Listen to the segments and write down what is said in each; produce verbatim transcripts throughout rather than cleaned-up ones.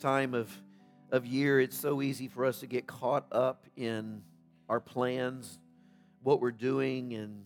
time of, of year, it's so easy for us to get caught up in our plans, what we're doing, and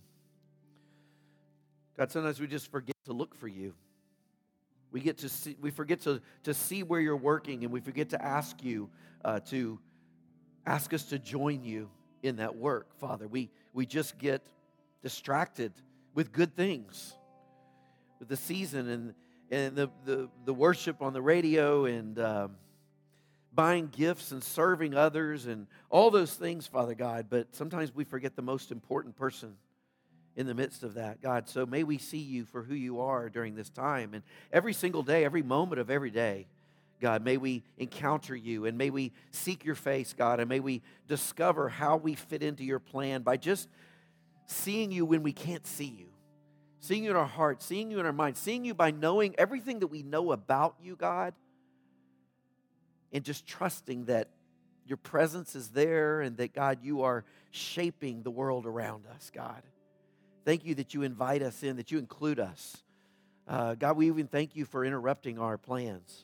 God, sometimes we just forget to look for you. We get to see, we forget to, to see where you're working, and we forget to ask you uh, to ask us to join you in that work, Father. We we just get distracted with good things, with the season and and the the, the worship on the radio and um, buying gifts and serving others and all those things, Father God. But sometimes we forget the most important person in the midst of that, God. So may we see you for who you are during this time. And every single day, every moment of every day, God, may we encounter you and may we seek your face, God, and may we discover how we fit into your plan by just seeing you when we can't see you, seeing you in our hearts, seeing you in our minds, seeing you by knowing everything that we know about you, God, and just trusting that your presence is there and that, God, you are shaping the world around us, God. Thank you that you invite us in, that you include us. Uh, God, we even thank you for interrupting our plans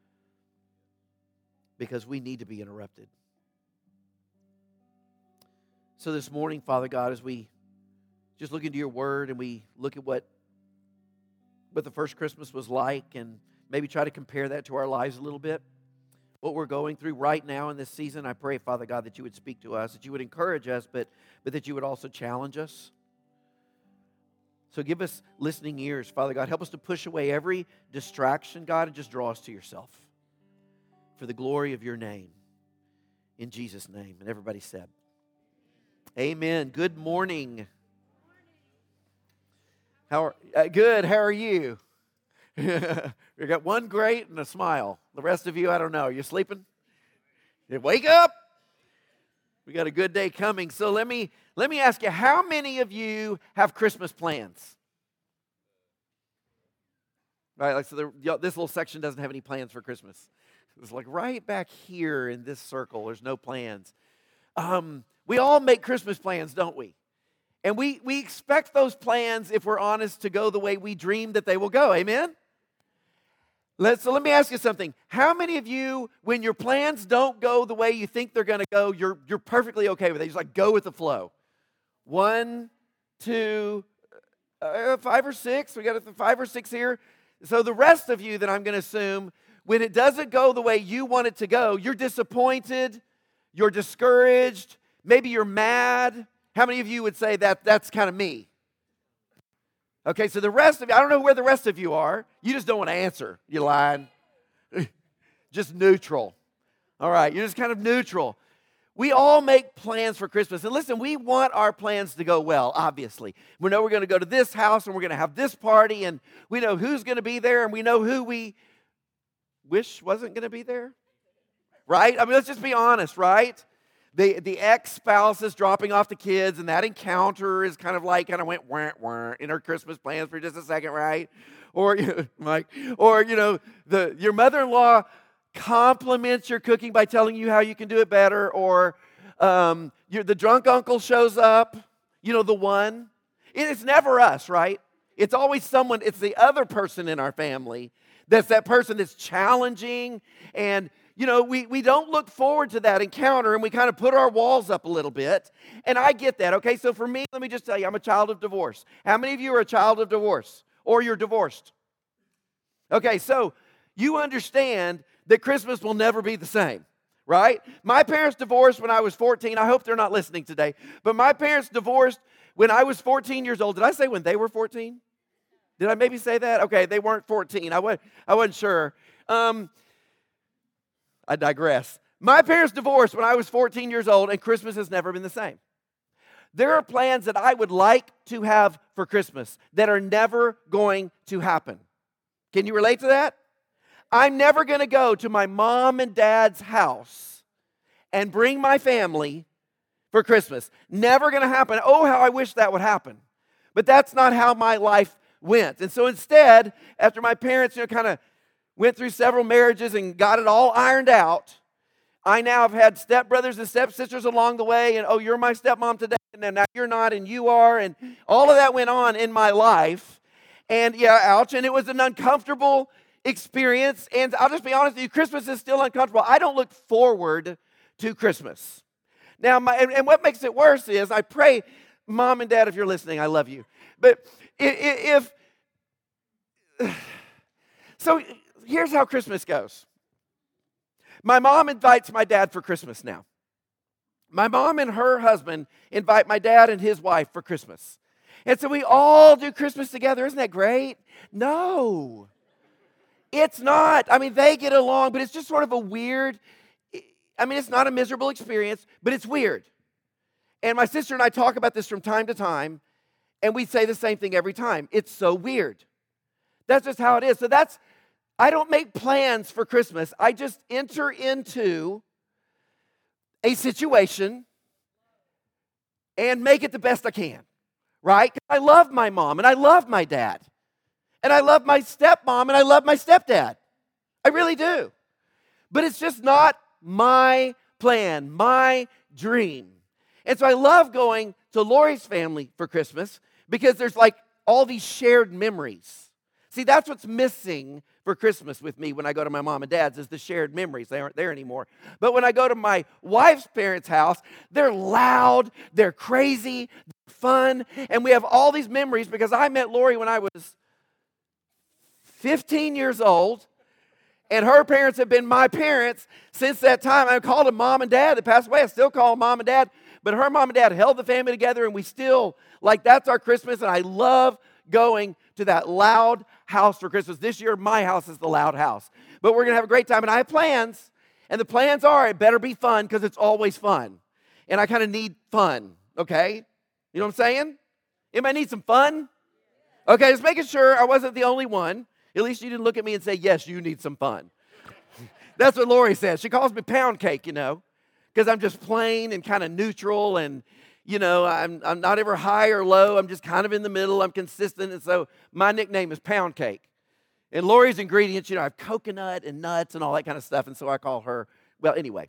because we need to be interrupted. So this morning, Father God, as we just look into your word and we look at what, what the first Christmas was like and maybe try to compare that to our lives a little bit, what we're going through right now in this season, I pray, Father God, that you would speak to us, that you would encourage us, but, but that you would also challenge us. So give us listening ears, Father God. Help us to push away every distraction, God, and just draw us to yourself for the glory of your name. In Jesus' name. And everybody said, amen. Good morning. How are, uh, good. How are you? We got one great and a smile. The rest of you, I don't know. Are you sleeping? You wake up. We got a good day coming. So let me let me ask you, how many of you have Christmas plans? Right, like so the, this little section doesn't have any plans for Christmas. It's like right back here in this circle, there's no plans. Um, we all make Christmas plans, don't we? And we, we expect those plans, if we're honest, to go the way we dream that they will go. Amen? Let's, so let me ask you something. How many of you, when your plans don't go the way you think they're going to go, you're, you're perfectly okay with it? You just like go with the flow. One, two, uh, five or six. We got a five or six here. So the rest of you that I'm going to assume, when it doesn't go the way you want it to go, you're disappointed, you're discouraged, maybe you're mad. How many of you would say that that's kind of me? Okay, so the rest of you, I don't know where the rest of you are. You just don't want to answer. You lying. Just neutral. All right, you're just kind of neutral. We all make plans for Christmas. And listen, we want our plans to go well, obviously. We know we're going to go to this house and we're going to have this party and we know who's going to be there and we know who we wish wasn't going to be there. Right? I mean, let's just be honest, right? The the ex-spouse is dropping off the kids, and that encounter is kind of like, kind of went wah, wah, in her Christmas plans for just a second, right? Or, you know, Mike, or, you know, the your mother-in-law compliments your cooking by telling you how you can do it better, or um, your, the drunk uncle shows up, you know, the one. It's never us, right? It's always someone, it's the other person in our family that's that person that's challenging and you know, we, we don't look forward to that encounter and we kind of put our walls up a little bit. And I get that, okay? So for me, let me just tell you, I'm a child of divorce. How many of you are a child of divorce? Or you're divorced? Okay, so you understand that Christmas will never be the same, right? My parents divorced when I was fourteen. I hope they're not listening today. But my parents divorced when I was fourteen years old. Did I say when they were fourteen? Did I maybe say that? Okay, they weren't fourteen. I wasn't, I wasn't sure. Um... I digress. My parents divorced when I was fourteen years old, and Christmas has never been the same. There are plans that I would like to have for Christmas that are never going to happen. Can you relate to that? I'm never going to go to my mom and dad's house and bring my family for Christmas. Never going to happen. Oh, how I wish that would happen. But that's not how my life went. And so instead, after my parents, you know, kind of went through several marriages and got it all ironed out, I now have had stepbrothers and stepsisters along the way, and oh, you're my stepmom today, and now you're not, and you are, and all of that went on in my life. And yeah, ouch, and it was an uncomfortable, experience, and I'll just be honest with you, Christmas is still uncomfortable. I don't look forward to Christmas. Now, my, and, and what makes it worse is I pray, Mom and Dad, if you're listening, I love you. But if, if so here's how Christmas goes. My mom invites my dad for Christmas now. My mom and her husband invite my dad and his wife for Christmas. And so we all do Christmas together. Isn't that great? No. It's not. I mean, they get along, but it's just sort of a weird, I mean, it's not a miserable experience, but it's weird. And my sister and I talk about this from time to time, and we say the same thing every time. It's so weird. That's just how it is. So that's, I don't make plans for Christmas. I just enter into a situation and make it the best I can, right? I love my mom, and I love my dad. And I love my stepmom, and I love my stepdad. I really do. But it's just not my plan, my dream. And so I love going to Lori's family for Christmas because there's like all these shared memories. See, that's what's missing for Christmas with me when I go to my mom and dad's is the shared memories. They aren't there anymore. But when I go to my wife's parents' house, they're loud, they're crazy, they're fun, and we have all these memories because I met Lori when I was fifteen years old, and her parents have been my parents since that time. I called them mom and dad. They passed away. I still call them mom and dad. But her mom and dad held the family together, and we still, like, that's our Christmas, and I love going to that loud house for Christmas. This year, my house is the loud house. But we're going to have a great time, and I have plans, and the plans are it better be fun because it's always fun. And I kind of need fun, okay? You know what I'm saying? Anybody need some fun? Okay, just making sure I wasn't the only one. At least you didn't look at me and say, yes, you need some fun. That's what Lori says. She calls me pound cake, you know, because I'm just plain and kind of neutral, and, you know, I'm, I'm not ever high or low. I'm just kind of in the middle. I'm consistent, and so my nickname is pound cake. And Lori's ingredients, you know, I have coconut and nuts and all that kind of stuff, and so I call her, well, anyway.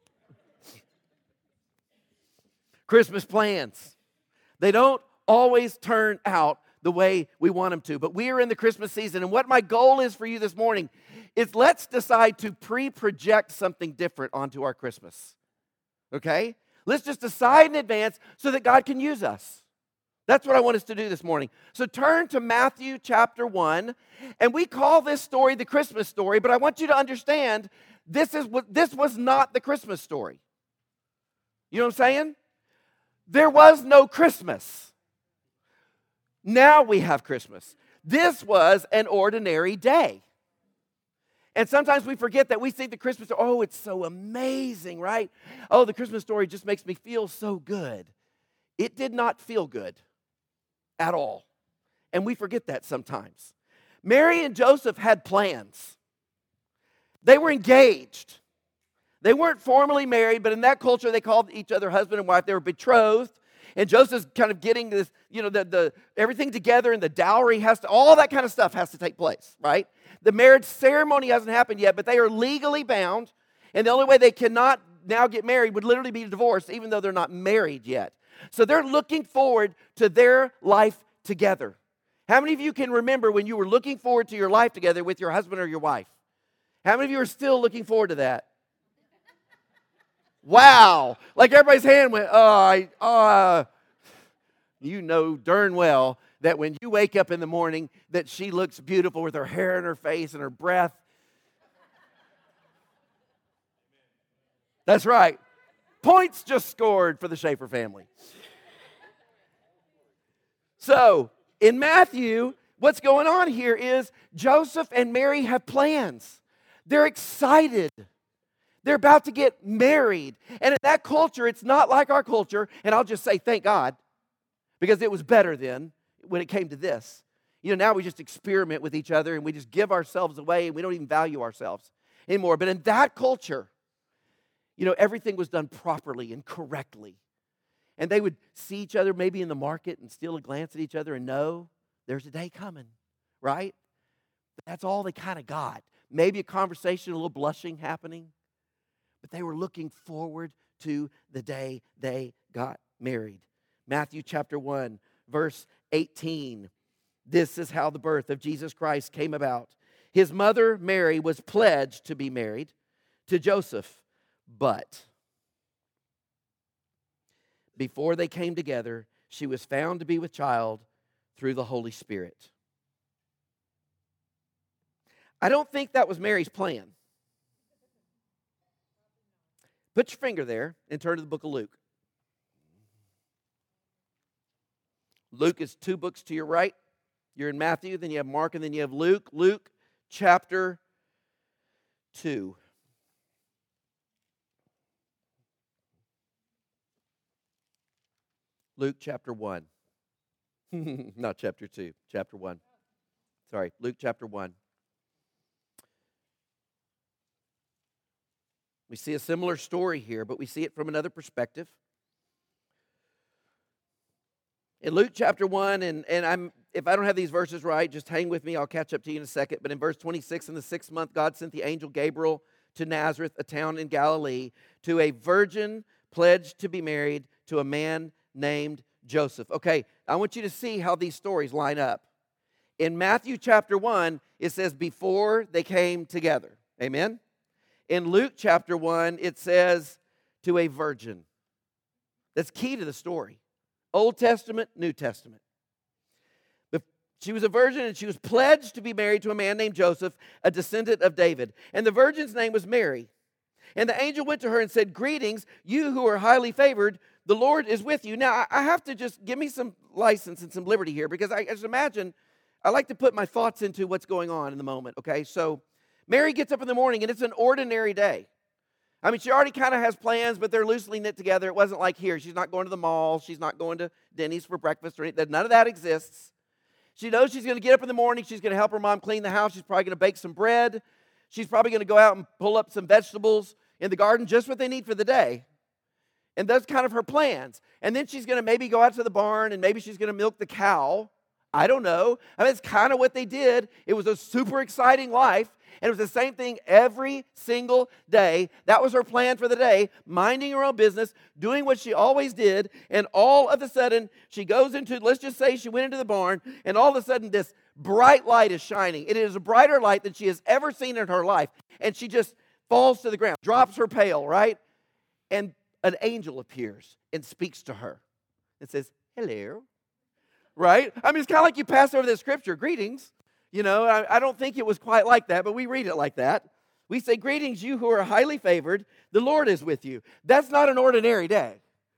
Christmas plans. They don't always turn out the way we want them to. But we are in the Christmas season, and what my goal is for you this morning is let's decide to pre-project something different onto our Christmas. Okay? Let's just decide in advance so that God can use us. That's what I want us to do this morning. So turn to Matthew chapter one, and we call this story the Christmas story, but I want you to understand this is what this was not the Christmas story. You know what I'm saying? There was no Christmas. Now we have Christmas. This was an ordinary day. And sometimes we forget that we think the Christmas story, oh, it's so amazing, right? Oh, the Christmas story just makes me feel so good. It did not feel good at all. And we forget that sometimes. Mary and Joseph had plans. They were engaged. They weren't formally married, but in that culture, they called each other husband and wife. They were betrothed. And Joseph's kind of getting this, you know, the, the everything together, and the dowry has to, all that kind of stuff has to take place, right? The marriage ceremony hasn't happened yet, but they are legally bound, and the only way they cannot now get married would literally be divorced, even though they're not married yet. So they're looking forward to their life together. How many of you can remember when you were looking forward to your life together with your husband or your wife? How many of you are still looking forward to that? Wow. Like everybody's hand went, oh, I, uh, you know darn well that when you wake up in the morning that she looks beautiful with her hair in her face and her breath. That's right. Points just scored for the Schaefer family. So, in Matthew, what's going on here is Joseph and Mary have plans. They're excited. They're about to get married. And in that culture, it's not like our culture. And I'll just say, thank God, because it was better then when it came to this. You know, now we just experiment with each other and we just give ourselves away and we don't even value ourselves anymore. But in that culture, you know, everything was done properly and correctly. And they would see each other maybe in the market and steal a glance at each other and know there's a day coming, right? But that's all they kind of got. Maybe a conversation, a little blushing happening. But they were looking forward to the day they got married. Matthew chapter one, verse eighteen. This is how the birth of Jesus Christ came about. His mother, Mary, was pledged to be married to Joseph, but before they came together, she was found to be with child through the Holy Spirit. I don't think that was Mary's plan. Put your finger there and turn to the book of Luke. Luke is two books to your right. You're in Matthew, then you have Mark, and then you have Luke. Luke chapter two. Luke chapter one. Not chapter two, chapter one. Sorry, Luke chapter one. We see a similar story here, but we see it from another perspective. In Luke chapter one, and, and I'm if I don't have these verses right, just hang with me. I'll catch up to you in a second. But in verse twenty-six, in the sixth month, God sent the angel Gabriel to Nazareth, a town in Galilee, to a virgin pledged to be married to a man named Joseph. Okay, I want you to see how these stories line up. In Matthew chapter one, it says before they came together. Amen? In Luke chapter one, it says to a virgin. That's key to the story. Old Testament, New Testament. She was a virgin and she was pledged to be married to a man named Joseph, a descendant of David. And the virgin's name was Mary. And the angel went to her and said, "Greetings, you who are highly favored, the Lord is with you." Now, I have to just give me some license and some liberty here, because I just imagine, I like to put my thoughts into what's going on in the moment, okay? So Mary gets up in the morning and it's an ordinary day. I mean, she already kind of has plans, but they're loosely knit together. It wasn't like here. She's not going to the mall. She's not going to Denny's for breakfast or anything. None of that exists. She knows she's going to get up in the morning. She's going to help her mom clean the house. She's probably going to bake some bread. She's probably going to go out and pull up some vegetables in the garden, just what they need for the day. And that's kind of her plans. And then she's going to maybe go out to the barn, and maybe she's going to milk the cow. I don't know. I mean, it's kind of what they did. It was a super exciting life. And it was the same thing every single day. That was her plan for the day, minding her own business, doing what she always did. And all of a sudden, she goes into, let's just say she went into the barn, and all of a sudden this bright light is shining. It is a brighter light than she has ever seen in her life. And she just falls to the ground, drops her pail, right? And an angel appears and speaks to her and says, "Hello." Right? I mean, it's kind of like you pass over the scripture, "Greetings." You know, I, I don't think it was quite like that, but we read it like that. We say, "Greetings, you who are highly favored, the Lord is with you." That's not an ordinary day.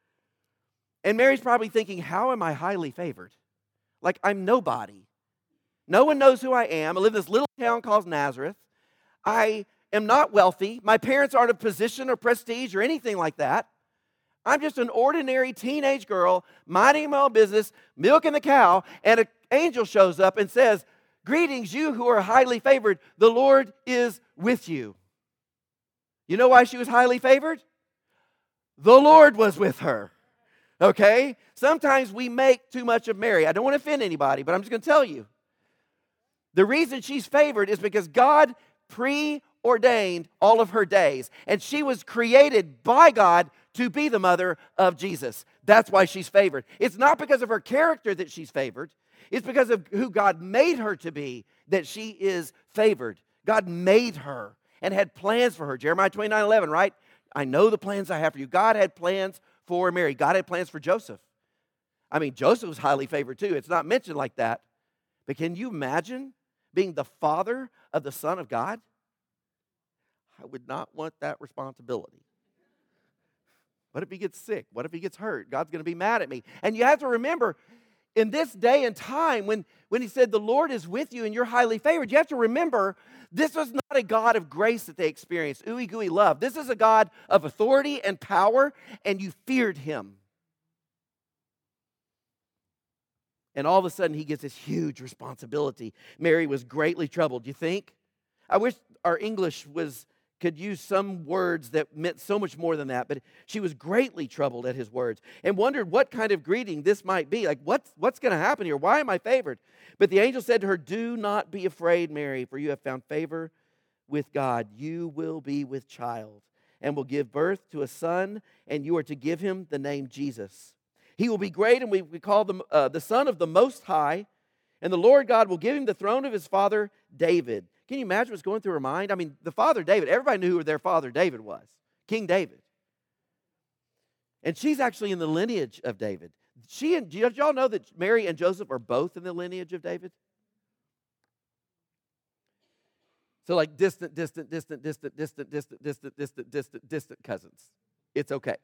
And Mary's probably thinking, how am I highly favored? Like, I'm nobody. No one knows who I am. I live in this little town called Nazareth. I am not wealthy. My parents aren't of position or prestige or anything like that. I'm just an ordinary teenage girl minding my own business, milking the cow, and an angel shows up and says, "Greetings, you who are highly favored. The Lord is with you." You know why she was highly favored? The Lord was with her. Okay? Sometimes we make too much of Mary. I don't want to offend anybody, but I'm just going to tell you. The reason she's favored is because God preordained all of her days. And she was created by God to be the mother of Jesus. That's why she's favored. It's not because of her character that she's favored. It's because of who God made her to be that she is favored. God made her and had plans for her. Jeremiah twenty-nine eleven, right? "I know the plans I have for you." God had plans for Mary. God had plans for Joseph. I mean, Joseph was highly favored too. It's not mentioned like that. But can you imagine being the father of the Son of God? I would not want that responsibility. What if he gets sick? What if he gets hurt? God's going to be mad at me. And you have to remember, in this day and time, when, when he said the Lord is with you and you're highly favored, you have to remember this was not a God of grace that they experienced, ooey gooey love. This is a God of authority and power, and you feared him. And all of a sudden, he gets this huge responsibility. Mary was greatly troubled. Do you think? I wish our English was could use some words that meant so much more than that, but she was greatly troubled at his words and wondered what kind of greeting this might be. Like, what's, what's going to happen here? Why am I favored? But the angel said to her, "Do not be afraid, Mary, for you have found favor with God. You will be with child and will give birth to a son, and you are to give him the name Jesus. He will be great, and we, we call him uh, the Son of the Most High, and the Lord God will give him the throne of his father David. Can you imagine what's going through her mind? I mean, the father David, everybody knew who their father David was, King David. And she's actually in the lineage of David. She and, did y'all know that Mary and Joseph are both in the lineage of David? So like distant, distant, distant, distant, distant, distant, distant, distant, distant, distant cousins. It's okay.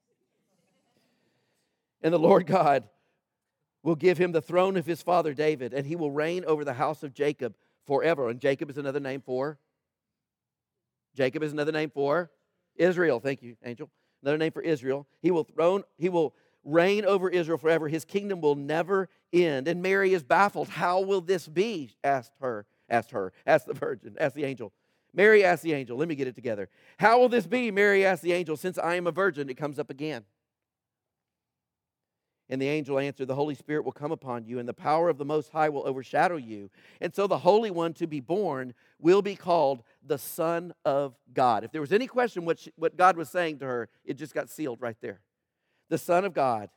And the Lord God will give him the throne of his father David, and he will reign over the house of Jacob forever. And Jacob is another name for? Jacob is another name for? Israel. Thank you, Angel. Another name for Israel. He will throne, he will reign over Israel forever. His kingdom will never end. And Mary is baffled. How will this be? Asked her. Asked her. Asked the virgin. Asked the angel. Mary asked the angel. Let me get it together. How will this be? Mary asked the angel. Since I am a virgin, it comes up again. And the angel answered, the Holy Spirit will come upon you, and the power of the Most High will overshadow you. And so the Holy One to be born will be called the Son of God. If there was any question what, she, what God was saying to her, it just got sealed right there. The Son of God.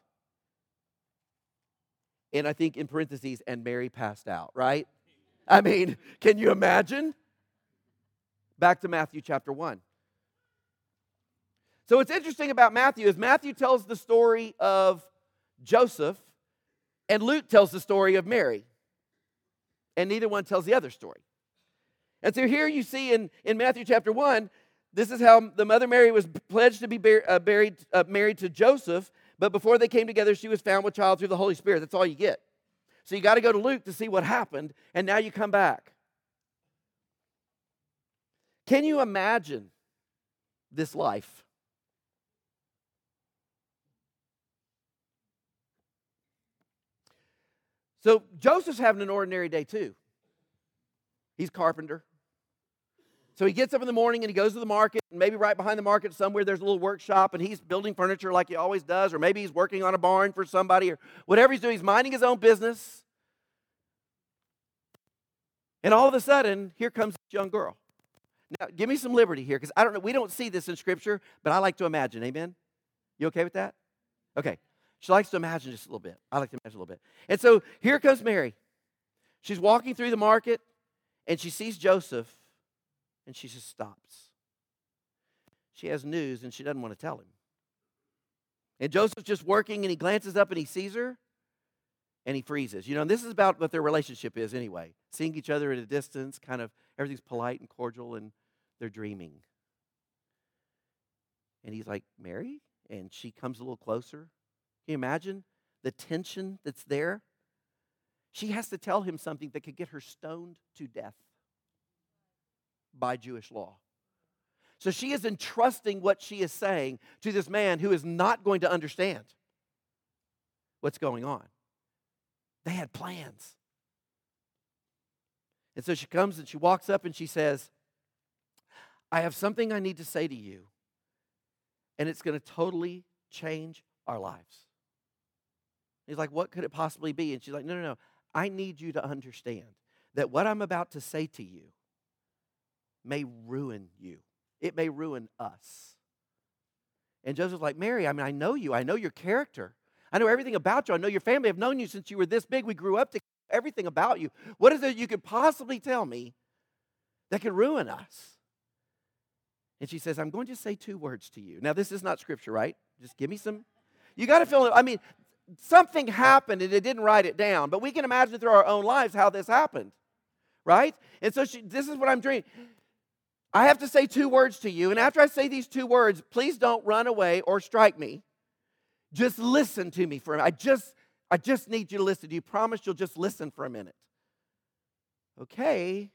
And I think in parentheses, and Mary passed out, right? I mean, can you imagine? Back to Matthew chapter one. So what's interesting about Matthew is Matthew tells the story of Joseph, and Luke tells the story of Mary. And neither one tells the other story. And so here you see in, in Matthew chapter one, this is how the mother Mary was pledged to be bar- uh, buried, uh, married to Joseph, but before they came together, she was found with child through the Holy Spirit. That's all you get. So you got to go to Luke to see what happened, and now you come back. Can you imagine this life? So Joseph's having an ordinary day too. He's carpenter. So he gets up in the morning and he goes to the market, and maybe right behind the market somewhere there's a little workshop, and he's building furniture like he always does, or maybe he's working on a barn for somebody, or whatever he's doing. He's minding his own business. And all of a sudden, here comes this young girl. Now, give me some liberty here, because I don't know, we don't see this in Scripture, but I like to imagine. Amen? You okay with that? Okay. She likes to imagine just a little bit. I like to imagine a little bit. And so here comes Mary. She's walking through the market, and she sees Joseph, and she just stops. She has news, and she doesn't want to tell him. And Joseph's just working, and he glances up, and he sees her, and he freezes. You know, and this is about what their relationship is anyway. Seeing each other at a distance, kind of, everything's polite and cordial, and they're dreaming. And he's like, Mary? And she comes a little closer. Can you imagine the tension that's there? She has to tell him something that could get her stoned to death by Jewish law. So she is entrusting what she is saying to this man who is not going to understand what's going on. They had plans. And so she comes and she walks up and she says, I have something I need to say to you, and it's going to totally change our lives. He's like, what could it possibly be? And she's like, no, no, no. I need you to understand that what I'm about to say to you may ruin you. It may ruin us. And Joseph's like, Mary, I mean, I know you. I know your character. I know everything about you. I know your family. I've known you since you were this big. We grew up together. Everything about you. What is it you could possibly tell me that could ruin us? And she says, I'm going to say two words to you. Now, this is not scripture, right? Just give me some. You got to feel it. I mean, something happened and it didn't write it down. But we can imagine through our own lives how this happened, right? And so she, this is what I'm dreaming. I have to say two words to you. And after I say these two words, please don't run away or strike me. Just listen to me for a minute. I just, I just need you to listen. Do you promise you'll just listen for a minute? Okay.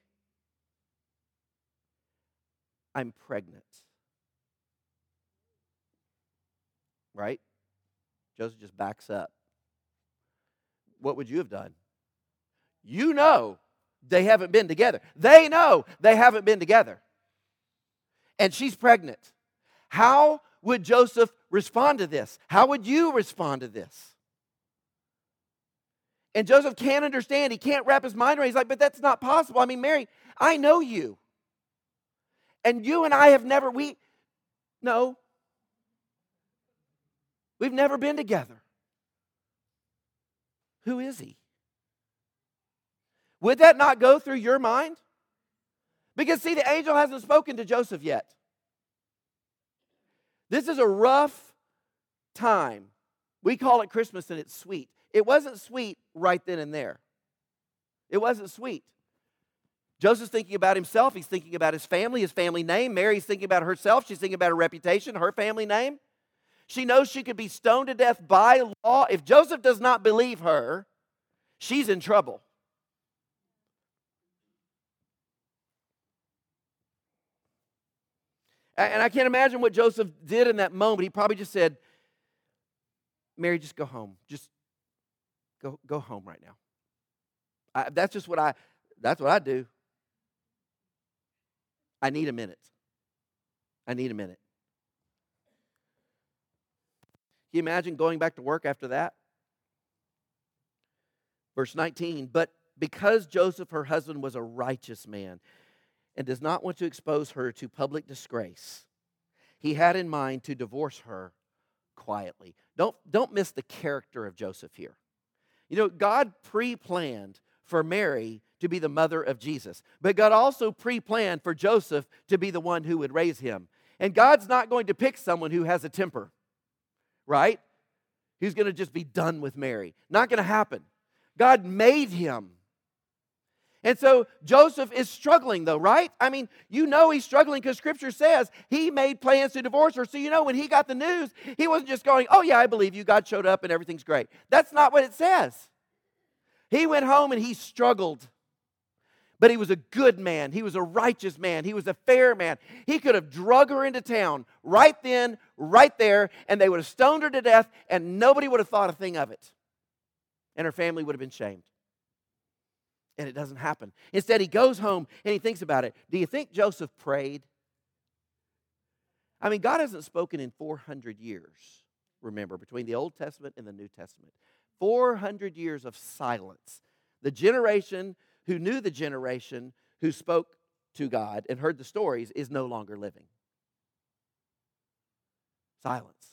I'm pregnant. Right? Joseph just backs up. What would you have done? You know they haven't been together. They know they haven't been together. And she's pregnant. How would Joseph respond to this? How would you respond to this? And Joseph can't understand. He can't wrap his mind around it. He's like, but that's not possible. I mean, Mary, I know you. And you and I have never, we, no. We've never been together. Who is he? Would that not go through your mind? Because, see, the angel hasn't spoken to Joseph yet. This is a rough time. We call it Christmas and it's sweet. It wasn't sweet right then and there. It wasn't sweet. Joseph's thinking about himself. He's thinking about his family, his family name. Mary's thinking about herself. She's thinking about her reputation, her family name. She knows she could be stoned to death by law. If Joseph does not believe her, she's in trouble. And I can't imagine what Joseph did in that moment. He probably just said, Mary, just go home. Just go, go home right now. I, that's just what I, that's what I do. I need a minute. I need a minute. Can you imagine going back to work after that? Verse nineteen, but because Joseph, her husband, was a righteous man and does not want to expose her to public disgrace, he had in mind to divorce her quietly. Don't, don't miss the character of Joseph here. You know, God pre-planned for Mary to be the mother of Jesus, but God also pre-planned for Joseph to be the one who would raise him. And God's not going to pick someone who has a temper, right? Who's going to just be done with Mary. Not going to happen. God made him. And so Joseph is struggling though, right? I mean, you know he's struggling because Scripture says he made plans to divorce her. So you know when he got the news, he wasn't just going, oh yeah, I believe you. God showed up and everything's great. That's not what it says. He went home and he struggled. But he was a good man. He was a righteous man. He was a fair man. He could have drug her into town right then, right there, and they would have stoned her to death, and nobody would have thought a thing of it. And her family would have been shamed. And it doesn't happen. Instead, he goes home and he thinks about it. Do you think Joseph prayed? I mean, God hasn't spoken in four hundred years, remember, between the Old Testament and the New Testament. four hundred years of silence. The generation who knew the generation who spoke to God and heard the stories is no longer living. Silence.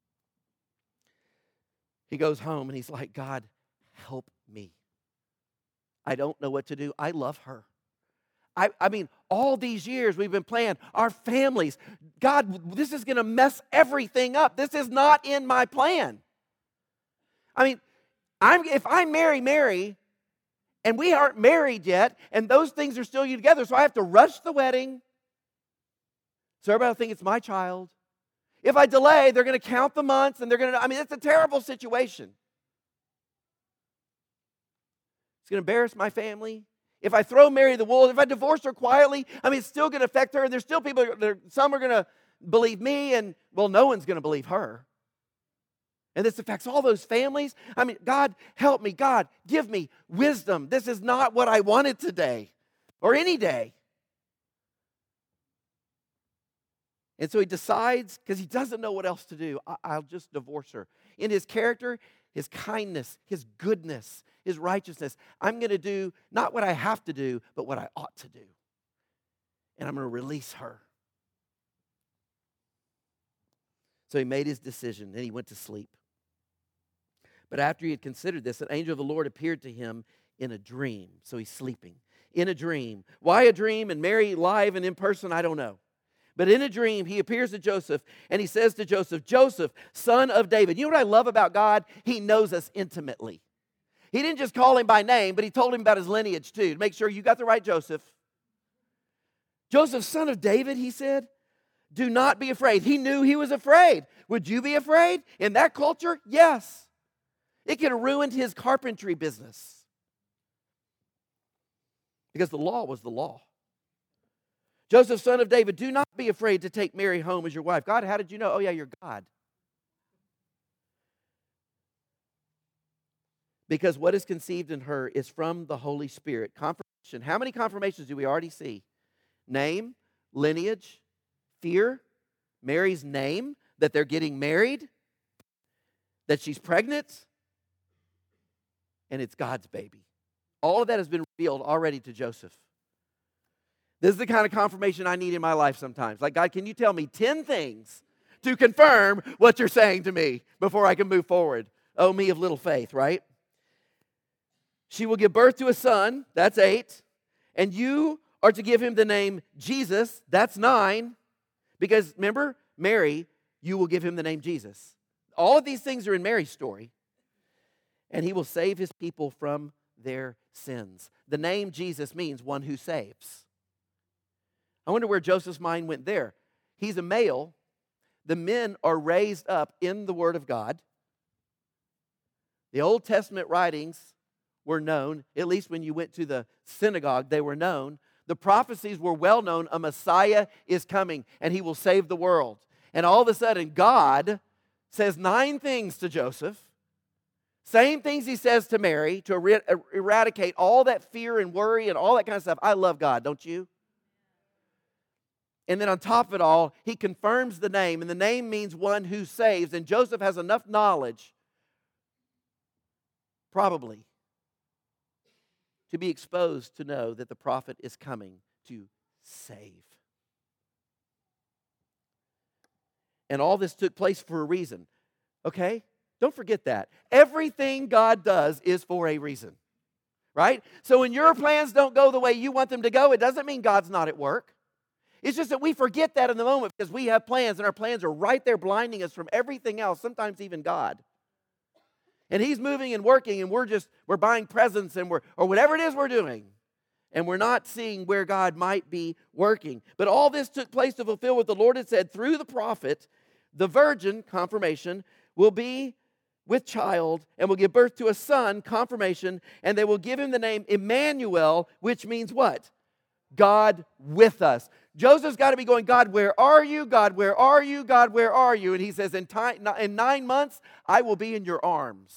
He goes home and he's like, God, help me. I don't know what to do. I love her. I, I mean, all these years we've been planning, our families. God, this is going to mess everything up. This is not in my plan. I mean, I'm, if I marry Mary, and we aren't married yet, and those things are still together, so I have to rush the wedding. So everybody will think it's my child. If I delay, they're going to count the months, and they're going to, I mean, it's a terrible situation. It's going to embarrass my family. If I throw Mary to the wolves, if I divorce her quietly, I mean, it's still going to affect her, and there's still people, some are going to believe me, and, well, no one's going to believe her. And this affects all those families. I mean, God, help me. God, give me wisdom. This is not what I wanted today or any day. And so he decides, because he doesn't know what else to do, I'll just divorce her. In his character, his kindness, his goodness, his righteousness, I'm going to do not what I have to do, but what I ought to do. And I'm going to release her. So he made his decision and he went to sleep. But after he had considered this, an angel of the Lord appeared to him in a dream. So he's sleeping. In a dream. Why a dream and Mary live and in person, I don't know. But in a dream, he appears to Joseph and he says to Joseph, Joseph, son of David. You know what I love about God? He knows us intimately. He didn't just call him by name, but he told him about his lineage too, to make sure you got the right Joseph. Joseph, son of David, he said, do not be afraid. He knew he was afraid. Would you be afraid? In that culture, yes. It could have ruined his carpentry business. Because the law was the law. Joseph, son of David, do not be afraid to take Mary home as your wife. God, how did you know? Oh yeah, you're God. Because what is conceived in her is from the Holy Spirit. Confirmation. How many confirmations do we already see? Name, lineage, fear, Mary's name, that they're getting married, that she's pregnant, and it's God's baby. All of that has been revealed already to Joseph. This is the kind of confirmation I need in my life sometimes. Like, God, can you tell me ten things to confirm what you're saying to me before I can move forward? Oh, me of little faith, right? She will give birth to a son, that's eight, and you are to give him the name Jesus. That's nine. Because remember, Mary, you will give him the name Jesus. All of these things are in Mary's story. And he will save his people from their sins. The name Jesus means one who saves. I wonder where Joseph's mind went there. He's a male. The men are raised up in the Word of God. The Old Testament writings were known, at least when you went to the synagogue, they were known. The prophecies were well known. A Messiah is coming, and he will save the world. And all of a sudden, God says nine things to Joseph. Same things he says to Mary to er- eradicate all that fear and worry and all that kind of stuff. I love God, don't you? And then on top of it all, he confirms the name. And the name means one who saves. And Joseph has enough knowledge, probably, to be exposed to know that the prophet is coming to save. And all this took place for a reason. Okay? Don't forget that. Everything God does is for a reason. Right? So when your plans don't go the way you want them to go, it doesn't mean God's not at work. It's just that we forget that in the moment because we have plans, and our plans are right there blinding us from everything else, sometimes even God. And He's moving and working, and we're just, we're buying presents, and we're, or whatever it is we're doing, and we're not seeing where God might be working. But all this took place to fulfill what the Lord had said through the prophet. The virgin, confirmation, will be with child and will give birth to a son, confirmation, and they will give him the name Emmanuel, which means what? God with us. Joseph's got to be going, God, where are you? God, where are you? God, where are you? And he says, in, time, in nine months, I will be in your arms.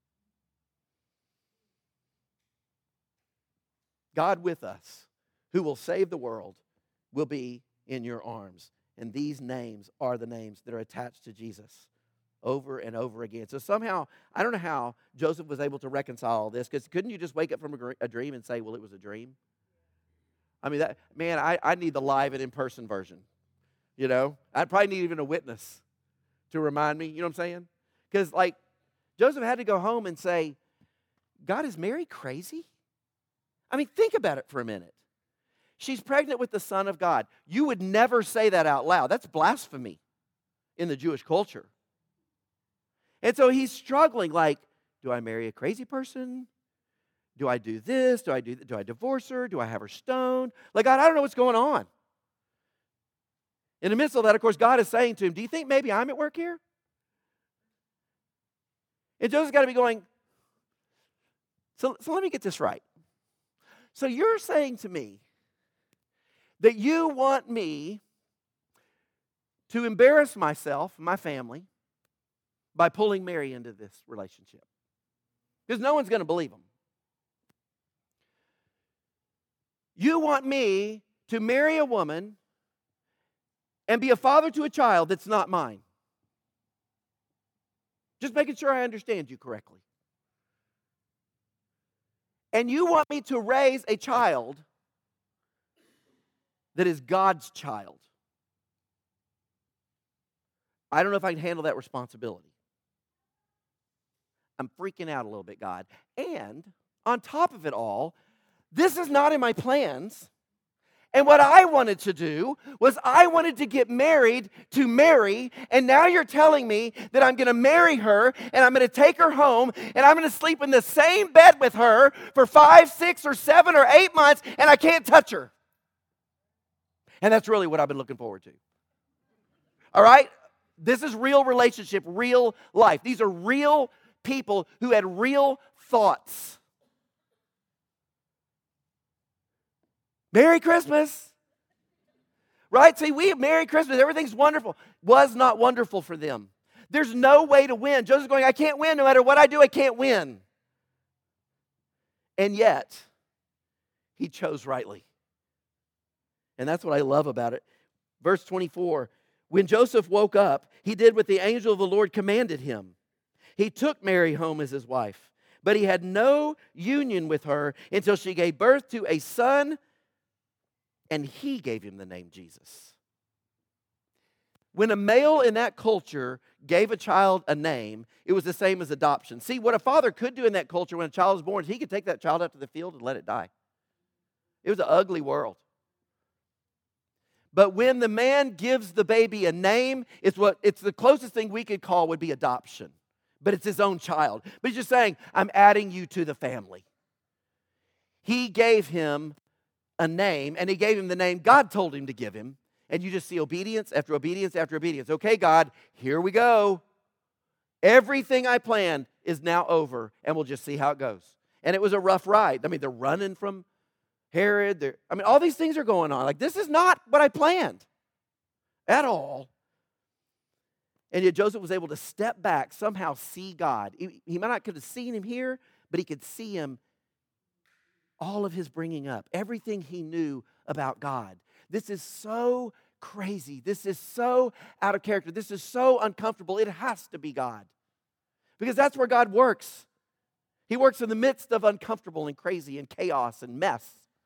God with us, who will save the world, will be in your arms. And these names are the names that are attached to Jesus over and over again. So somehow, I don't know how Joseph was able to reconcile all this, because couldn't you just wake up from a, a dream and say, well, it was a dream? I mean, that man, I, I need the live and in-person version. You know? I'd probably need even a witness to remind me. You know what I'm saying? Because, like, Joseph had to go home and say, God, is Mary crazy? I mean, think about it for a minute. She's pregnant with the Son of God. You would never say that out loud. That's blasphemy in the Jewish culture. And so he's struggling, like, do I marry a crazy person? Do I do this? Do I do do I divorce her? Do I have her stoned? Like, God, I don't know what's going on. In the midst of that, of course, God is saying to him, do you think maybe I'm at work here? And Joseph's got to be going, so, so let me get this right. So you're saying to me that you want me to embarrass myself, my family, by pulling Mary into this relationship. Because no one's going to believe him. You want me to marry a woman and be a father to a child that's not mine. Just making sure I understand you correctly. And you want me to raise a child that is God's child. I don't know if I can handle that responsibility. I'm freaking out a little bit, God. And on top of it all, this is not in my plans. And what I wanted to do was I wanted to get married to Mary, and now you're telling me that I'm going to marry her, and I'm going to take her home, and I'm going to sleep in the same bed with her for five, six, or seven, or eight months, and I can't touch her. And that's really what I've been looking forward to. All right? This is real relationship, real life. These are real people who had real thoughts. Merry Christmas. Right? See, we have Merry Christmas. Everything's wonderful. Was not wonderful for them. There's no way to win. Joseph's going, I can't win. No matter what I do, I can't win. And yet, he chose rightly. And that's what I love about it. Verse twenty-four, when Joseph woke up, he did what the angel of the Lord commanded him. He took Mary home as his wife, but he had no union with her until she gave birth to a son, and he gave him the name Jesus. When a male in that culture gave a child a name, it was the same as adoption. See, what a father could do in that culture when a child was born, he could take that child out to the field and let it die. It was an ugly world. But when the man gives the baby a name, it's what it's the closest thing we could call would be adoption. But it's his own child. But he's just saying, I'm adding you to the family. He gave him a name, and he gave him the name God told him to give him. And you just see obedience after obedience after obedience. Okay, God, here we go. Everything I planned is now over, and we'll just see how it goes. And it was a rough ride. I mean, they're running from Herod. They're, I mean, all these things are going on. Like, this is not what I planned at all. And yet Joseph was able to step back, somehow see God. He, he might not could have seen him here, but he could see him, all of his bringing up, everything he knew about God. This is so crazy. This is so out of character. This is so uncomfortable. It has to be God. Because that's where God works. He works in the midst of uncomfortable and crazy and chaos and mess.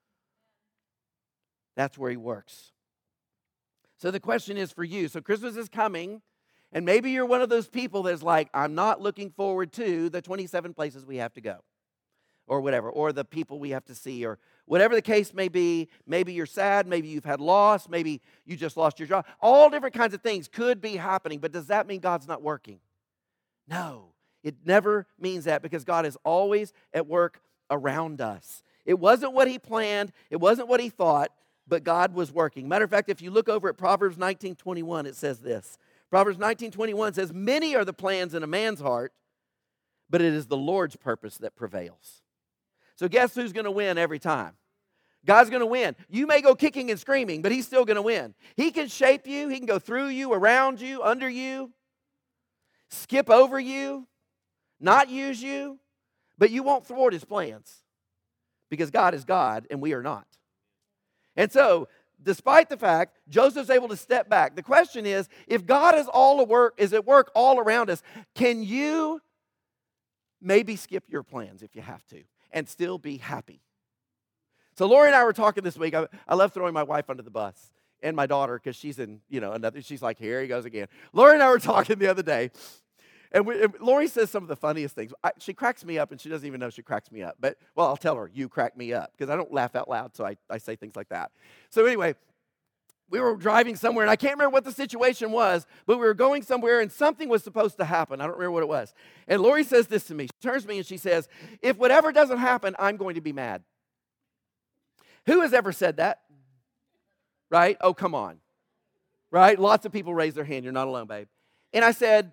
That's where he works. So the question is for you. So Christmas is coming. And maybe you're one of those people that's like, I'm not looking forward to the twenty-seven places we have to go. Or whatever. Or the people we have to see. Or whatever the case may be. Maybe you're sad. Maybe you've had loss. Maybe you just lost your job. All different kinds of things could be happening. But does that mean God's not working? No. It never means that, because God is always at work around us. It wasn't what he planned. It wasn't what he thought. But God was working. Matter of fact, if you look over at Proverbs nineteen twenty-one, it says this. Proverbs nineteen twenty-one says, many are the plans in a man's heart, but it is the Lord's purpose that prevails. So guess who's going to win every time? God's going to win. You may go kicking and screaming, but he's still going to win. He can shape you. He can go through you, around you, under you, skip over you, not use you, but you won't thwart his plans, because God is God and we are not. And so, despite the fact Joseph's able to step back, the question is, if God is all at work, is at work all around us, can you maybe skip your plans if you have to and still be happy? So Lori and I were talking this week. I, I love throwing my wife under the bus and my daughter, because she's in, you know, another, she's like, here he goes again. Lori and I were talking the other day, and, we, and Lori says some of the funniest things. I, she cracks me up, and she doesn't even know she cracks me up. But, well, I'll tell her, you crack me up, because I don't laugh out loud, so I, I say things like that. So anyway, we were driving somewhere, and I can't remember what the situation was, but we were going somewhere, and something was supposed to happen. I don't remember what it was. And Lori says this to me. She turns to me, and she says, if whatever doesn't happen, I'm going to be mad. Who has ever said that? Right? Oh, come on. Right? Lots of people raise their hand. You're not alone, babe. And I said,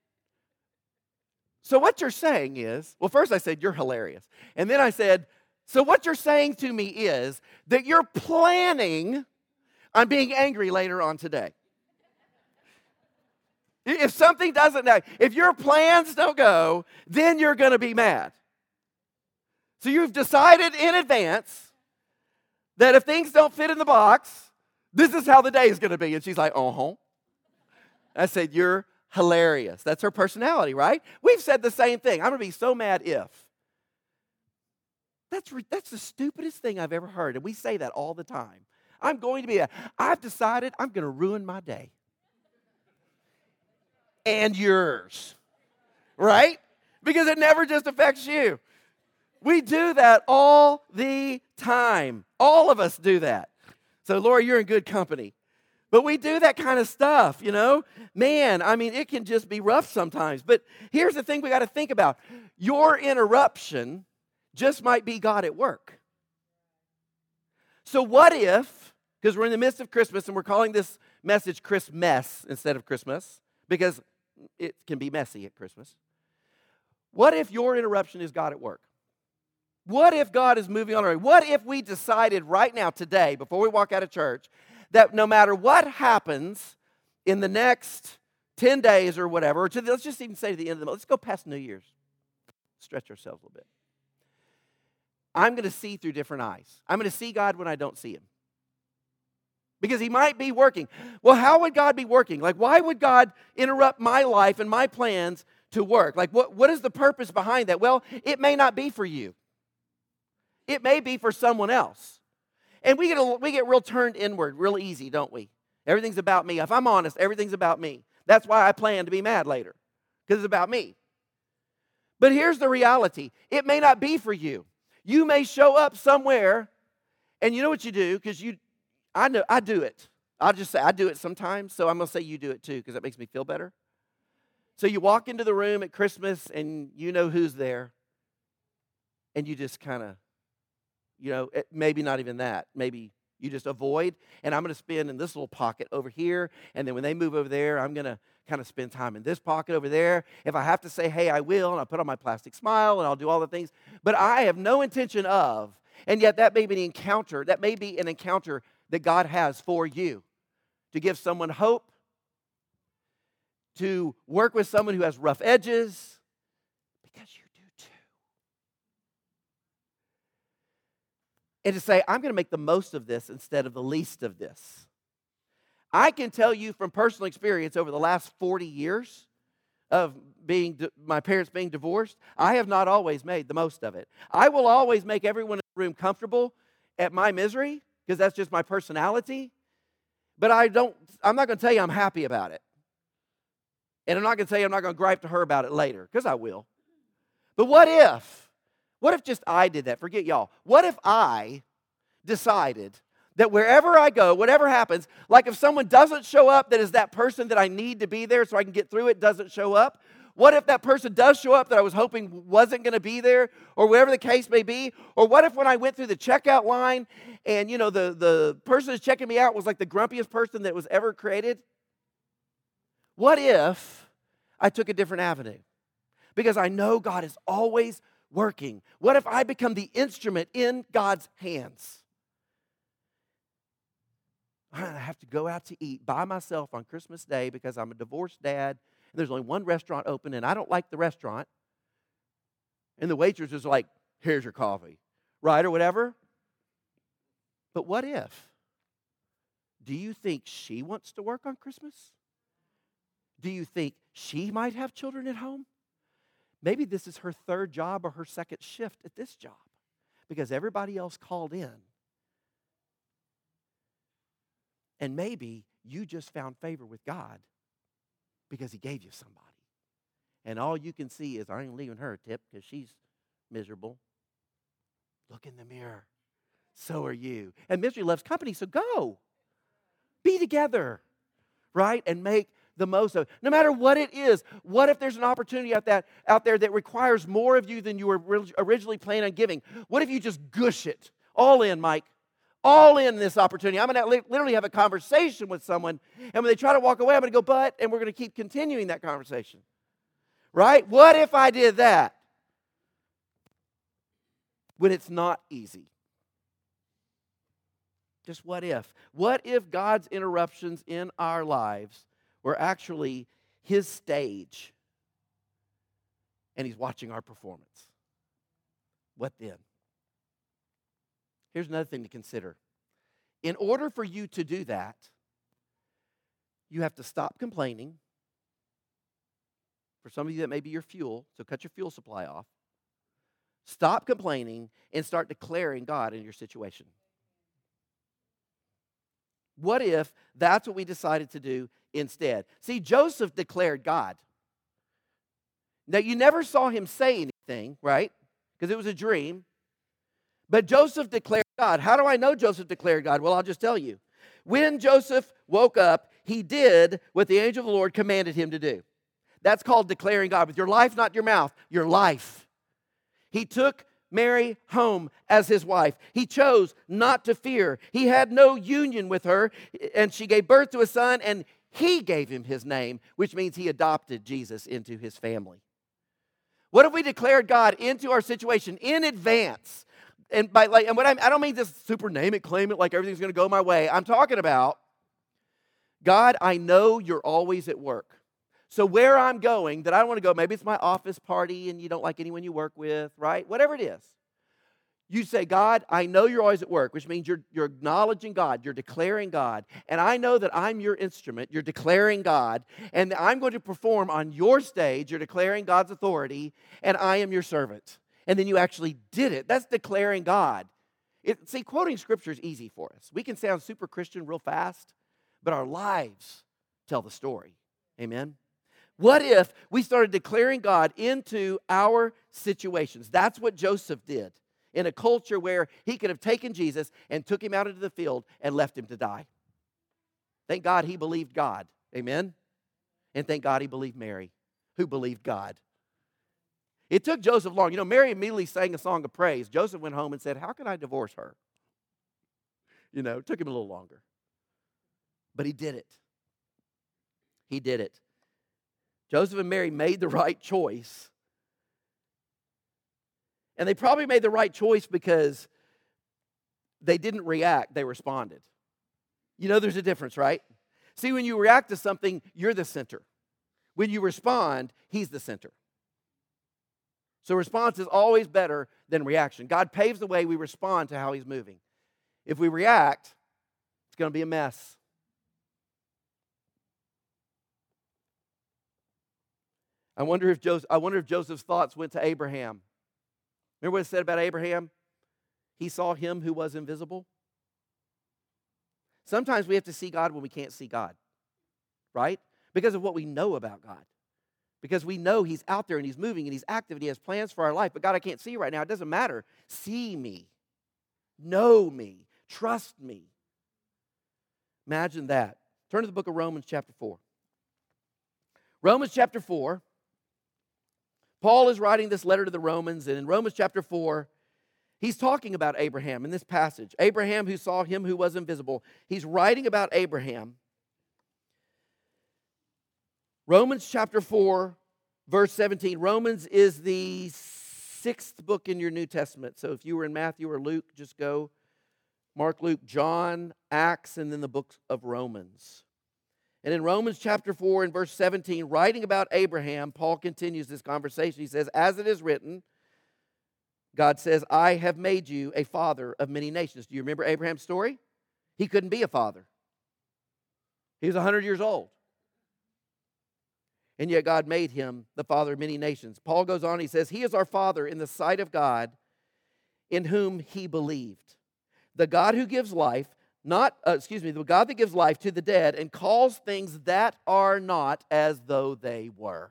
so what you're saying is, well, first I said, you're hilarious. And then I said, so what you're saying to me is that you're planning on being angry later on today. If something doesn't, if your plans don't go, then you're going to be mad. So you've decided in advance that if things don't fit in the box, this is how the day is going to be. And she's like, uh-huh. I said, you're hilarious. That's her personality, right? We've said the same thing. I'm going to be so mad if. That's, that's the stupidest thing I've ever heard. And we say that all the time. I'm going to be, a, I've decided I'm going to ruin my day. And yours. Right? Because it never just affects you. We do that all the time. All of us do that. So, Laura, you're in good company. But we do that kind of stuff, you know. Man, I mean, it can just be rough sometimes. But here's the thing we got to think about. Your interruption just might be God at work. So what if, because we're in the midst of Christmas and we're calling this message Christmas instead of Christmas, because it can be messy at Christmas. What if your interruption is God at work? What if God is moving on? What if we decided right now, today, before we walk out of church, that no matter what happens in the next ten days or whatever, or to the, let's just even say to the end of the month, let's go past New Year's. Stretch ourselves a little bit. I'm going to see through different eyes. I'm going to see God when I don't see him. Because he might be working. Well, how would God be working? Like, why would God interrupt my life and my plans to work? Like, what, what is the purpose behind that? Well, it may not be for you. It may be for someone else. And we get, a, we get real turned inward real easy, don't we? Everything's about me. If I'm honest, everything's about me. That's why I plan to be mad later, because it's about me. But here's the reality. It may not be for you. You may show up somewhere, and you know what you do, because you, I know, I do it. I'll just say I do it sometimes, so I'm going to say you do it too because that makes me feel better. So you walk into the room at Christmas and you know who's there, and you just kind of, you know, maybe not even that. Maybe you just avoid, and I'm going to spend in this little pocket over here, and then when they move over there, I'm going to kind of spend time in this pocket over there. If I have to say, hey, I will, and I'll put on my plastic smile, and I'll do all the things. But I have no intention of, and yet that may be an encounter, that may be an encounter that God has for you, to give someone hope, to work with someone who has rough edges, because you do too. And to say, I'm going to make the most of this instead of the least of this. I can tell you from personal experience over the last forty years of being my parents being divorced, I have not always made the most of it. I will always make everyone in the room comfortable at my misery because that's just my personality. But I don't, I'm not going to tell you I'm happy about it. And I'm not going to tell you I'm not going to gripe to her about it later, because I will. But what if, what if just I did that? Forget y'all. What if I decided that wherever I go, whatever happens, like if someone doesn't show up that is that person that I need to be there so I can get through it, doesn't show up? What if that person does show up that I was hoping wasn't going to be there, or whatever the case may be? Or what if when I went through the checkout line and, you know, the, the person who's checking me out was like the grumpiest person that was ever created? What if I took a different avenue? Because I know God is always working. What if I become the instrument in God's hands? I have to go out to eat by myself on Christmas Day because I'm a divorced dad, and there's only one restaurant open, and I don't like the restaurant. And the waitress is like, here's your coffee, right, or whatever. But what if? Do you think she wants to work on Christmas? Do you think she might have children at home? Maybe this is her third job or her second shift at this job because everybody else called in. And maybe you just found favor with God because He gave you somebody. And all you can see is, I ain't leaving her a tip because she's miserable. Look in the mirror. So are you. And misery loves company, so go. Be together, right? And make the most of it. No matter what it is. What if there's an opportunity out, that, out there that requires more of you than you were originally planning on giving? What if you just gush it? All in, Mike. All in this opportunity. I'm going to literally have a conversation with someone, and when they try to walk away, I'm going to go, but, and we're going to keep continuing that conversation. Right? What if I did that? When it's not easy. Just what if? What if God's interruptions in our lives were actually His stage, and He's watching our performance? What then? Here's another thing to consider. In order for you to do that, you have to stop complaining. For some of you, that may be your fuel, so cut your fuel supply off. Stop complaining and start declaring God in your situation. What if that's what we decided to do instead? See, Joseph declared God. Now, you never saw him say anything, right? Because it was a dream. But Joseph declared God. How do I know Joseph declared God? Well, I'll just tell you. When Joseph woke up, he did what the angel of the Lord commanded him to do. That's called declaring God. With your life, not your mouth, your life. He took Mary home as his wife. He chose not to fear. He had no union with her, and she gave birth to a son, and he gave him his name, which means he adopted Jesus into his family. What if we declared God into our situation in advance? And by like, and what I, I don't mean just super name it, claim it, like everything's going to go my way. I'm talking about, God, I know you're always at work. So where I'm going, that I don't want to go, maybe it's my office party and you don't like anyone you work with, right? Whatever it is. You say, God, I know you're always at work, which means you're, you're acknowledging God, you're declaring God. And I know that I'm your instrument, you're declaring God, and I'm going to perform on your stage, you're declaring God's authority, and I am your servant. And then you actually did it. That's declaring God. It, see, quoting Scripture is easy for us. We can sound super Christian real fast, but our lives tell the story. Amen? What if we started declaring God into our situations? That's what Joseph did in a culture where he could have taken Jesus and took him out into the field and left him to die. Thank God he believed God. Amen? And thank God he believed Mary, who believed God. It took Joseph long. You know, Mary immediately sang a song of praise. Joseph went home and said, how can I divorce her? You know, it took him a little longer. But he did it. He did it. Joseph and Mary made the right choice. And they probably made the right choice because they didn't react, they responded. You know there's a difference, right? See, when you react to something, you're the center. When you respond, he's the center. So response is always better than reaction. God paves the way we respond to how he's moving. If we react, it's going to be a mess. I wonder if Joseph, I wonder if Joseph's thoughts went to Abraham. Remember what it said about Abraham? He saw him who was invisible. Sometimes we have to see God when we can't see God, right? Because of what we know about God. Because we know he's out there and he's moving and he's active and he has plans for our life. But God, I can't see you right now. It doesn't matter. See me. Know me. Trust me. Imagine that. Turn to the book of Romans chapter four. Romans chapter four. Paul is writing this letter to the Romans, and in Romans chapter four, he's talking about Abraham in this passage. Abraham who saw him who was invisible. He's writing about Abraham. Romans chapter four, verse seventeen. Romans is the sixth book in your New Testament. So if you were in Matthew or Luke, just go Mark, Luke, John, Acts, and then the book of Romans. And in Romans chapter four and verse seventeen, writing about Abraham, Paul continues this conversation. He says, as it is written, God says, I have made you a father of many nations. Do you remember Abraham's story? He couldn't be a father. He was one hundred years old. And yet God made him the father of many nations. Paul goes on, he says, he is our father in the sight of God, in whom he believed. The God who gives life, not, uh, excuse me, the God that gives life to the dead and calls things that are not as though they were.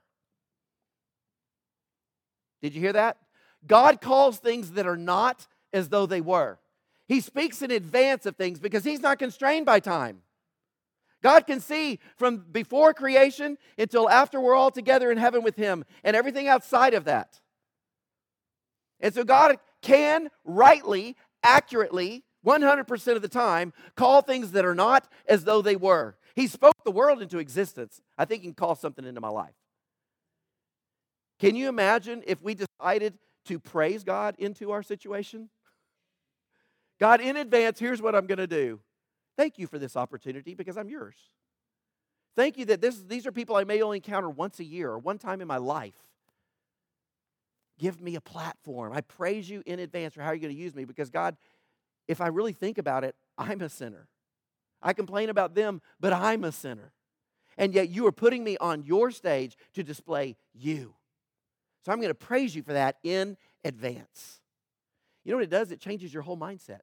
Did you hear that? God calls things that are not as though they were. He speaks in advance of things because he's not constrained by time. God can see from before creation until after we're all together in heaven with him and everything outside of that. And so God can rightly, accurately, one hundred percent of the time, call things that are not as though they were. He spoke the world into existence. I think he can call something into my life. Can you imagine if we decided to praise God into our situation? God, in advance, here's what I'm going to do. Thank you for this opportunity because I'm yours. Thank you that this, these are people I may only encounter once a year or one time in my life. Give me a platform. I praise you in advance for how you're going to use me because God, if I really think about it, I'm a sinner. I complain about them, but I'm a sinner. And yet you are putting me on your stage to display you. So I'm going to praise you for that in advance. You know what it does? It changes your whole mindset.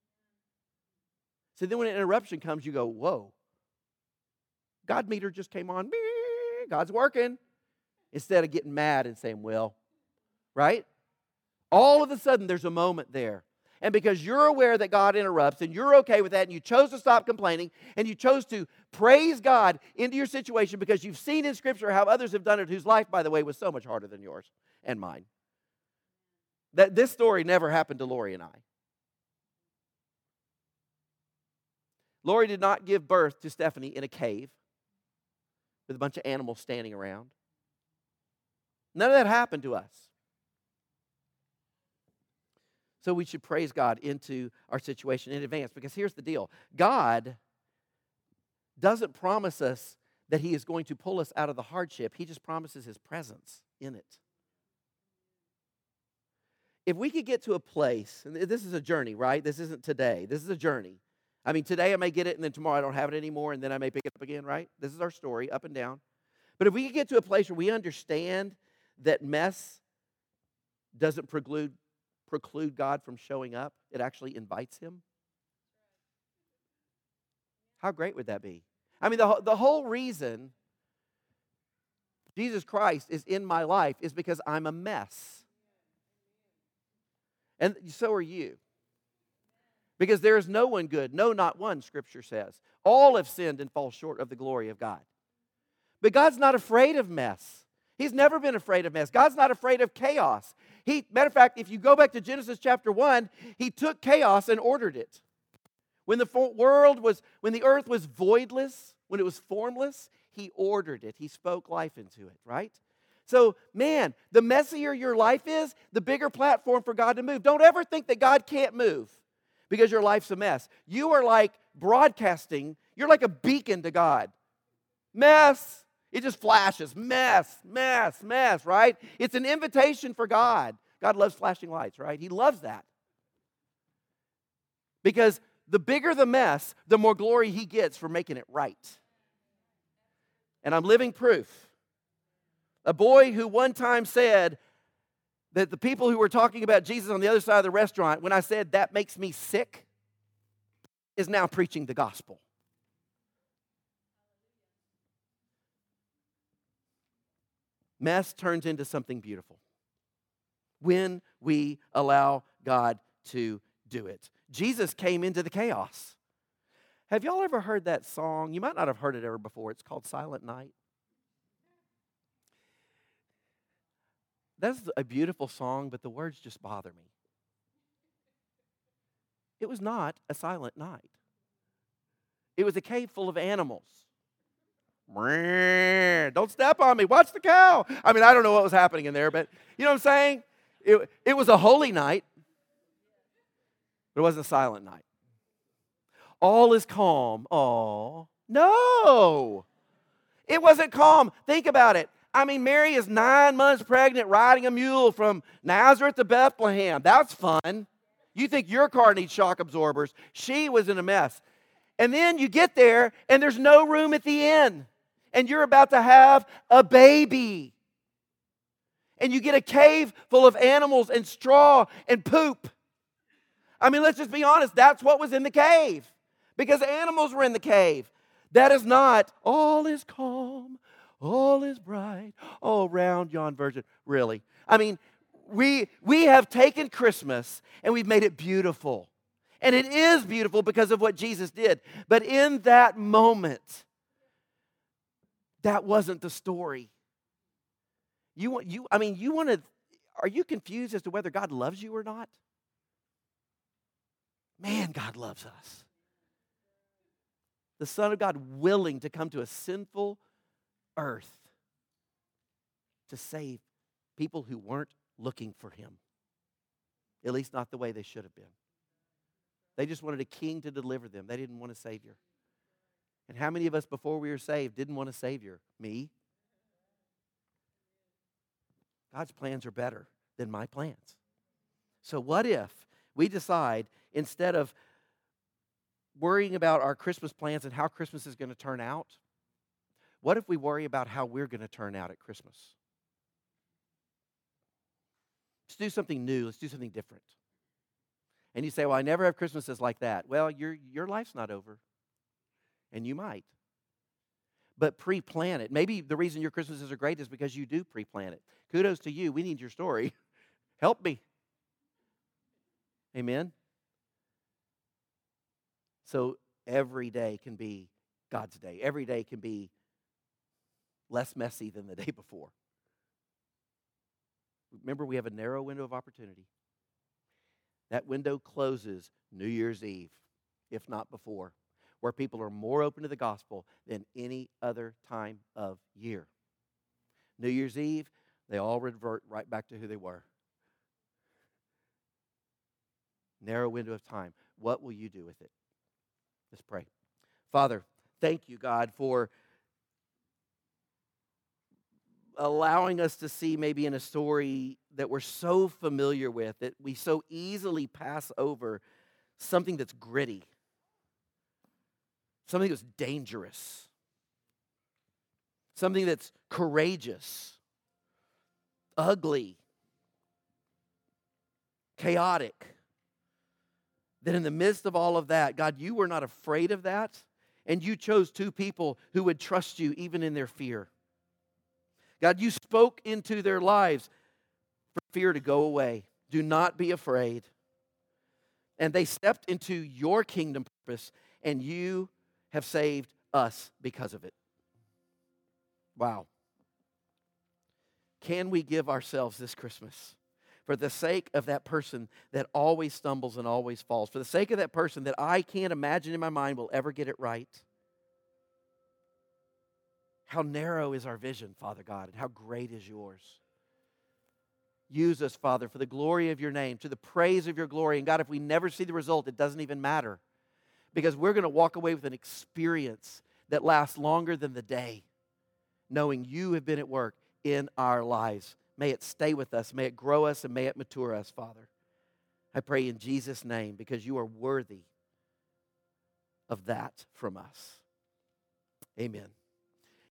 So then when an interruption comes, you go, whoa. God meter just came on. God's working. Instead of getting mad and saying, well, right? All of a sudden there's a moment there. And because you're aware that God interrupts and you're okay with that and you chose to stop complaining and you chose to praise God into your situation because you've seen in Scripture how others have done it whose life, by the way, was so much harder than yours and mine. That this story never happened to Lori and I. Lori did not give birth to Stephanie in a cave with a bunch of animals standing around. None of that happened to us. So we should praise God into our situation in advance because here's the deal. God doesn't promise us that he is going to pull us out of the hardship. He just promises his presence in it. If we could get to a place, and this is a journey, right? This isn't today. This is a journey. I mean, today I may get it, and then tomorrow I don't have it anymore, and then I may pick it up again, right? This is our story, up and down. But if we could get to a place where we understand that mess doesn't preclude, preclude God from showing up, it actually invites him. How great would that be? I mean, the, the whole reason Jesus Christ is in my life is because I'm a mess. And so are you. Because there is no one good, no, not one, Scripture says. All have sinned and fall short of the glory of God. But God's not afraid of mess. He's never been afraid of mess. God's not afraid of chaos. He, matter of fact, if you go back to Genesis chapter one, He took chaos and ordered it. When the world was, when the earth was voidless, when it was formless, He ordered it. He spoke life into it, right? So, man, the messier your life is, the bigger platform for God to move. Don't ever think that God can't move because your life's a mess. You are like broadcasting. You're like a beacon to God. Mess. It just flashes. Mess, mess, mess, right? It's an invitation for God. God loves flashing lights, right? He loves that. Because the bigger the mess, the more glory He gets for making it right. And I'm living proof. A boy who one time said that the people who were talking about Jesus on the other side of the restaurant, when I said that makes me sick, is now preaching the gospel. Mess turns into something beautiful when we allow God to do it. Jesus came into the chaos. Have y'all ever heard that song? You might not have heard it ever before. It's called Silent Night. That's a beautiful song, but the words just bother me. It was not a silent night. It was a cave full of animals. Don't step on me. Watch the cow. I mean, I don't know what was happening in there, but you know what I'm saying? It, it was a holy night, but it wasn't a silent night. All is calm. Oh, no. It wasn't calm. Think about it. I mean, Mary is nine months pregnant riding a mule from Nazareth to Bethlehem. That's fun. You think your car needs shock absorbers. She was in a mess. And then you get there, and there's no room at the inn. And you're about to have a baby. And you get a cave full of animals and straw and poop. I mean, let's just be honest. That's what was in the cave. Because animals were in the cave. That is not, all is calm, all is bright, all round yon virgin. Really. I mean, we, we have taken Christmas and we've made it beautiful. And it is beautiful because of what Jesus did. But in that moment, that wasn't the story. You want you I mean, you want to are you confused as to whether God loves you or not? Man, God loves us. The Son of God willing to come to a sinful earth to save people who weren't looking for Him. At least not the way they should have been. They just wanted a king to deliver them. They didn't want a Savior. And how many of us before we were saved didn't want a Savior? Me? God's plans are better than my plans. So what if we decide, instead of worrying about our Christmas plans and how Christmas is going to turn out, what if we worry about how we're going to turn out at Christmas? Let's do something new. Let's do something different. And you say, well, I never have Christmases like that. Well, your, your life's not over. And you might. But pre-plan it. Maybe the reason your Christmases are great is because you do pre-plan it. Kudos to you. We need your story. Help me. Amen? So every day can be God's day. Every day can be less messy than the day before. Remember, we have a narrow window of opportunity. That window closes New Year's Eve, if not before, where people are more open to the gospel than any other time of year. New Year's Eve, they all revert right back to who they were. Narrow window of time. What will you do with it? Let's pray. Father, thank you, God, for allowing us to see maybe in a story that we're so familiar with, that we so easily pass over something that's gritty, something that's dangerous, something that's courageous, ugly, chaotic. That in the midst of all of that, God, you were not afraid of that, and you chose two people who would trust you even in their fear. God, you spoke into their lives for fear to go away. Do not be afraid. And they stepped into your kingdom purpose, and you have saved us because of it. Wow. Can we give ourselves this Christmas for the sake of that person that always stumbles and always falls, for the sake of that person that I can't imagine in my mind will ever get it right? How narrow is our vision, Father God, and how great is yours. Use us, Father, for the glory of your name, to the praise of your glory. And God, if we never see the result, it doesn't even matter, because we're going to walk away with an experience that lasts longer than the day, knowing you have been at work in our lives. May it stay with us, may it grow us, and may it mature us, Father. I pray in Jesus' name, because you are worthy of that from us. Amen.